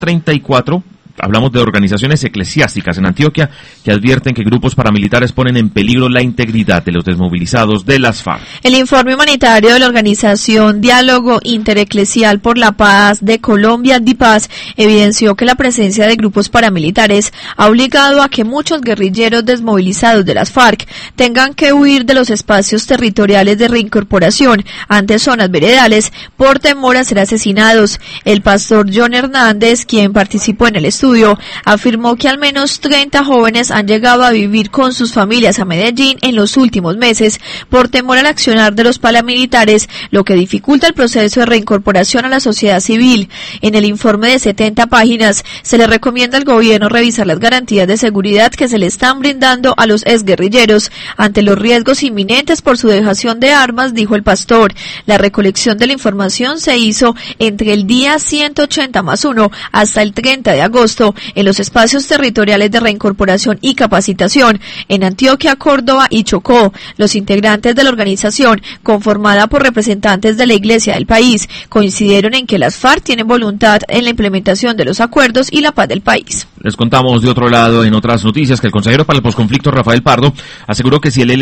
34. Hablamos de organizaciones eclesiásticas en Antioquia que advierten que grupos paramilitares ponen en peligro la integridad de los desmovilizados de las FARC. El informe humanitario de la organización Diálogo Intereclesial por la Paz de Colombia, DIPAZ, evidenció que la presencia de grupos paramilitares ha obligado a que muchos guerrilleros desmovilizados de las FARC tengan que huir de los espacios territoriales de reincorporación ante zonas veredales por temor a ser asesinados. El pastor John Hernández, quien participó en el estudio, afirmó que al menos 30 jóvenes han llegado a vivir con sus familias a Medellín en los últimos meses por temor al accionar de los paramilitares, lo que dificulta el proceso de reincorporación a la sociedad civil. En el informe de 70 páginas se le recomienda al gobierno revisar las garantías de seguridad que se le están brindando a los exguerrilleros ante los riesgos inminentes por su dejación de armas, dijo el pastor. La recolección de la información se hizo entre el día 180+1 hasta el 30 de agosto en los espacios territoriales de reincorporación y capacitación en Antioquia, Córdoba y Chocó. Los integrantes de la organización, conformada por representantes de la Iglesia del país, coincidieron en que las FARC tienen voluntad en la implementación de los acuerdos y la paz del país. Les contamos de otro lado, en otras noticias, que el consejero para el posconflicto, Rafael Pardo, aseguró que si el